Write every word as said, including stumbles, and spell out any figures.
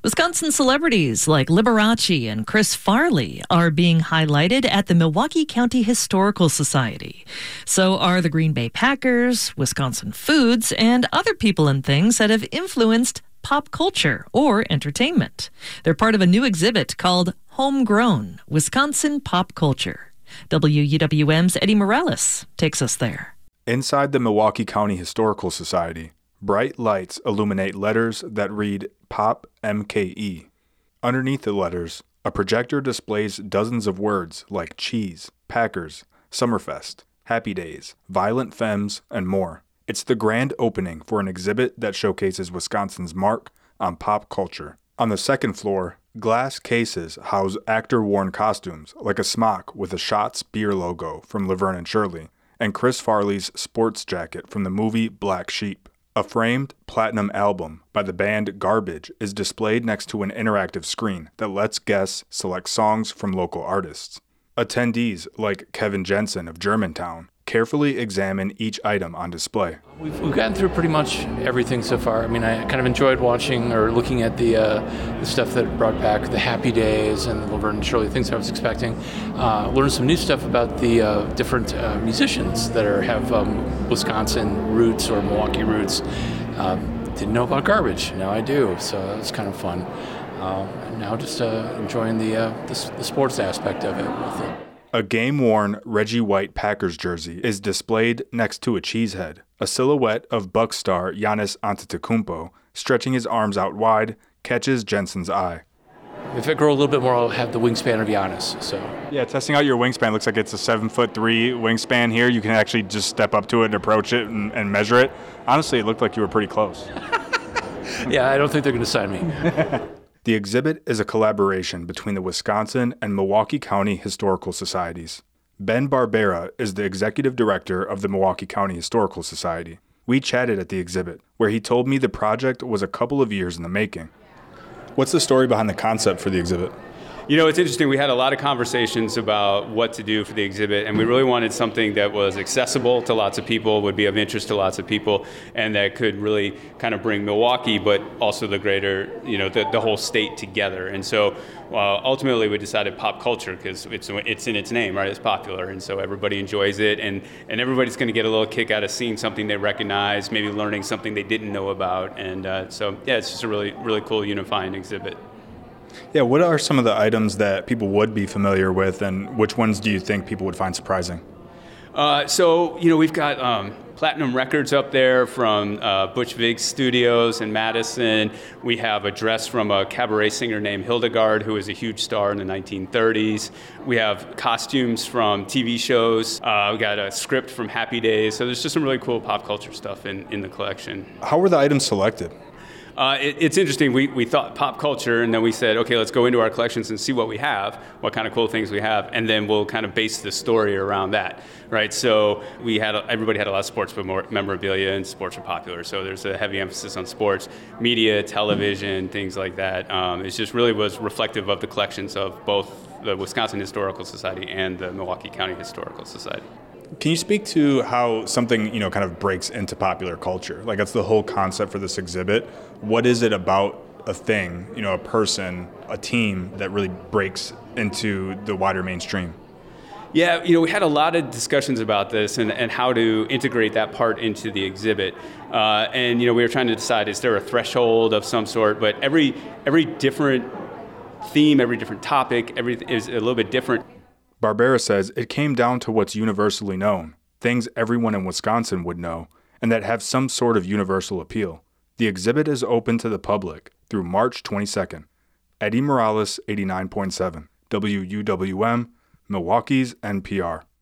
Wisconsin celebrities like Liberace and Chris Farley are being highlighted at the Milwaukee County Historical Society. So are the Green Bay Packers, Wisconsin foods, and other people and things that have influenced pop culture or entertainment. They're part of a new exhibit called Homegrown, Wisconsin Pop Culture. W U W M's Eddie Morales takes us there. Inside the Milwaukee County Historical Society, bright lights illuminate letters that read Pop M K E. Underneath the letters, a projector displays dozens of words like cheese, Packers, Summerfest, Happy Days, Violent Femmes, and more. It's the grand opening for an exhibit that showcases Wisconsin's mark on pop culture. On the second floor, glass cases house actor-worn costumes like a smock with a Schatz beer logo from Laverne and Shirley, and Chris Farley's sports jacket from the movie Black Sheep. A framed platinum album by the band Garbage is displayed next to an interactive screen that lets guests select songs from local artists. Attendees, like Kevin Jensen of Germantown, carefully examine each item on display. We've, we've gotten through pretty much everything so far. I mean, I kind of enjoyed watching or looking at the, uh, the stuff that brought back the Happy Days and the Laverne and Shirley things I was expecting. Uh, learned some new stuff about the uh, different uh, musicians that are have um, Wisconsin roots or Milwaukee roots. Um, didn't know about Garbage. Now I do, so that was kind of fun. Uh, and now just uh, enjoying the, uh, the the sports aspect of it with it. A game-worn Reggie White Packers jersey is displayed next to a cheesehead, a silhouette of Bucs star Giannis Antetokounmpo stretching his arms out wide catches Jensen's eye. If I grow a little bit more, I'll have the wingspan of Giannis. So yeah, testing out your wingspan. Looks like it's a seven foot three wingspan here. You can actually just step up to it and approach it and, and measure it. Honestly, it looked like you were pretty close. Yeah, I don't think they're going to sign me. The exhibit is a collaboration between the Wisconsin and Milwaukee County Historical Societies. Ben Barbera is the executive director of the Milwaukee County Historical Society. We chatted at the exhibit, where he told me the project was a couple of years in the making. What's the story behind the concept for the exhibit? You know, it's interesting. We had a lot of conversations about what to do for the exhibit, and we really wanted something that was accessible to lots of people, would be of interest to lots of people, and that could really kind of bring Milwaukee, but also the greater, you know, the, the whole state together. And so uh, ultimately we decided pop culture because it's it's in its name, right? It's popular, and so everybody enjoys it, and, and everybody's going to get a little kick out of seeing something they recognize, maybe learning something they didn't know about. And uh, so, yeah, it's just a really, really cool unifying exhibit. Yeah, what are some of the items that people would be familiar with, and which ones do you think people would find surprising? Uh, so, you know, we've got um, platinum records up there from uh, Butch Vig Studios in Madison. We have a dress from a cabaret singer named Hildegard, who was a huge star in the nineteen thirties. We have costumes from T V shows. Uh, we got a script from Happy Days. So there's just some really cool pop culture stuff in, in the collection. How were the items selected? Uh, it, it's interesting. We, we thought pop culture, and then we said, okay, let's go into our collections and see what we have, what kind of cool things we have, and then we'll kind of base the story around that, right? So we had everybody had a lot of sports memorabilia, and sports are popular. So there's a heavy emphasis on sports, media, television, things like that. Um, it just really was reflective of the collections of both the Wisconsin Historical Society and the Milwaukee County Historical Society. Can you speak to how something, you know, kind of breaks into popular culture? Like, that's the whole concept for this exhibit. What is it about a thing, you know, a person, a team that really breaks into the wider mainstream? Yeah, you know, we had a lot of discussions about this and, and how to integrate that part into the exhibit. Uh, and, you know, we were trying to decide, is there a threshold of some sort? But every every different theme, every different topic, every is a little bit different. Barbera says it came down to what's universally known, things everyone in Wisconsin would know, and that have some sort of universal appeal. The exhibit is open to the public through March twenty-second. Eddie Morales, eighty-nine point seven, W U W M, Milwaukee's N P R.